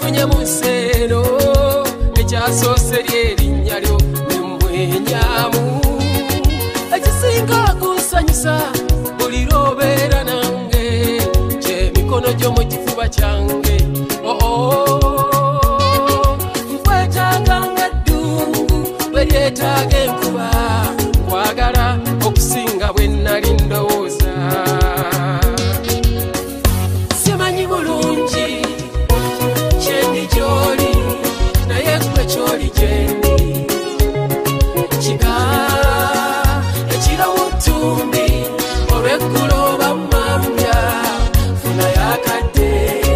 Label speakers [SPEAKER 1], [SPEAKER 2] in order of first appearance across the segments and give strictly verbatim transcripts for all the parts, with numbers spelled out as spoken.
[SPEAKER 1] mfunye mu nseeno ekyasoose ly'erinnya lyo ne mbwenyaamu ekisinga kunsanyusa buli lw'obeera nange gy'emikono gyo mu kifuba kyange nkwetaaga ng'eddungu bwe lyetaaga enkuba nkwagala okusinga bwe nnali ndowooza simanyi bulungi kyendi gy'oli naye ggwe ky'oli gyendi kika ekiro mu ttumbi olw'eggulo oba mmambya funa yakadde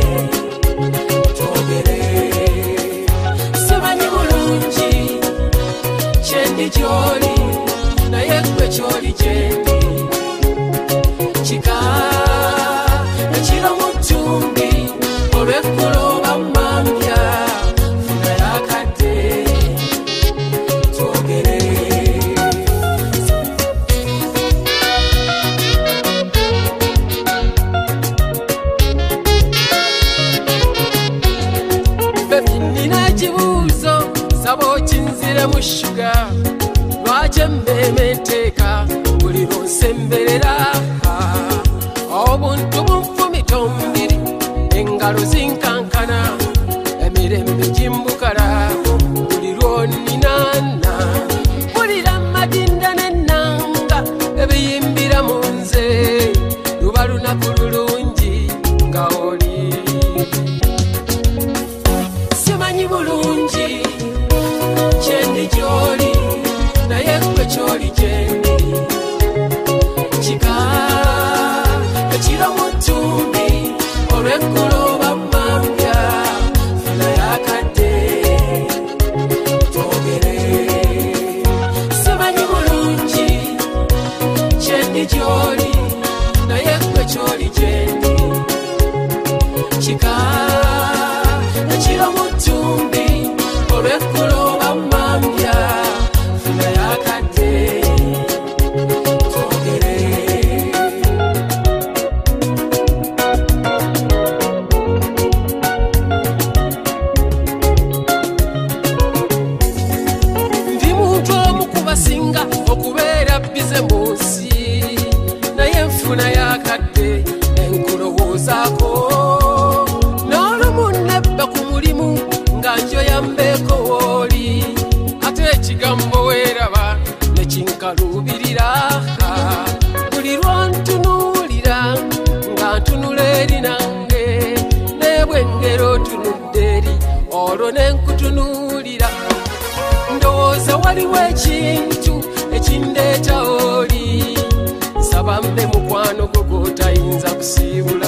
[SPEAKER 1] twogere simanyi bulungi kyendi gy'oli naye ggwe ky'oli gyendi kika ekiro mu ttumbi olw'eggulo oba mmambya funa yakadde twogere bebi nina ekibuuzo saba okinzire mu shuga lwaki embeema enteeka buli lwonsemberera obuntu bunfumita omubiri engalo zinkankana emirembe gimbukala buli lwoninaana mpulira amadinda n'ennanga ebiyimbira mu nze luba lunaku lulungi nga oli simanyi bulungi kyendi gy'oli naye ggwe ky'oli gyendi kika ekiro mu ttumbi olw'eggulo oba mmambya funa yakadde twogere simanyi bulungi kyendi gy'oli naye ggwe ky'oli gyendi kika ekiro mu ttumbi olw'eggulo oba mmambya funa yakadde twogere ndi muntu omu kubasinga okubeera bize mu nsi naye nfuna yakadde enkulowoozaako n'olumu nebba ku mulimu nga njoya mbeeko wooli ate ekigambo weeraba ne kinkaluubirira buli lwontunuulira nga ntunula eri nange n'ebwengero otunudde eri olwo ne nkutunuulira ndowooza waliwo ekintu ekindeeta oli nsaba mbe mukwano gwo gw'otayinza kusiibula